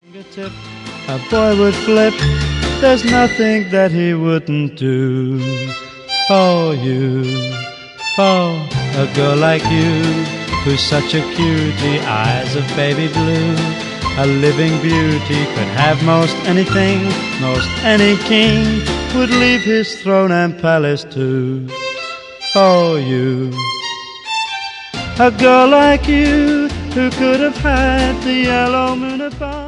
Tip, a boy would flip. There's nothing that he wouldn't do for you, for a girl like you, who's such a cutie, eyes of baby blue, a living beauty, could have most anything, most any king would leave his throne and palace too, for you. A girl like you, who could have had the yellow moon above.